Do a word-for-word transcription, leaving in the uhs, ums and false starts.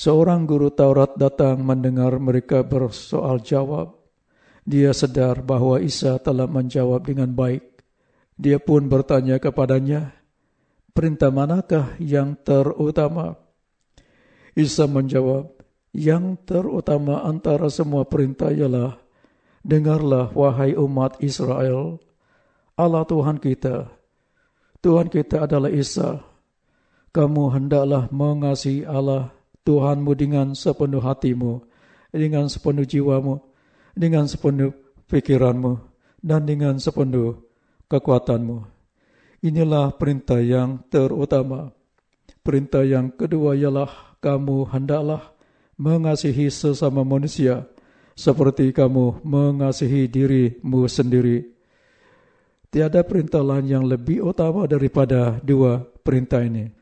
Seorang guru Taurat datang mendengar mereka bersoal jawab. Dia sedar bahawa Isa telah menjawab dengan baik. Dia pun bertanya kepadanya, perintah manakah yang terutama? Isa menjawab, yang terutama antara semua perintah ialah, dengarlah wahai umat Israel, Allah Tuhan kita, Tuhan kita adalah Esa. Kamu hendaklah mengasihi Allah Tuhanmu dengan sepenuh hatimu, dengan sepenuh jiwamu, dengan sepenuh pikiranmu, dan dengan sepenuh kekuatanmu. Inilah perintah yang terutama. Perintah yang kedua ialah kamu hendaklah mengasihi sesama manusia seperti kamu mengasihi dirimu sendiri. Tiada perintah lain yang lebih utama daripada dua perintah ini.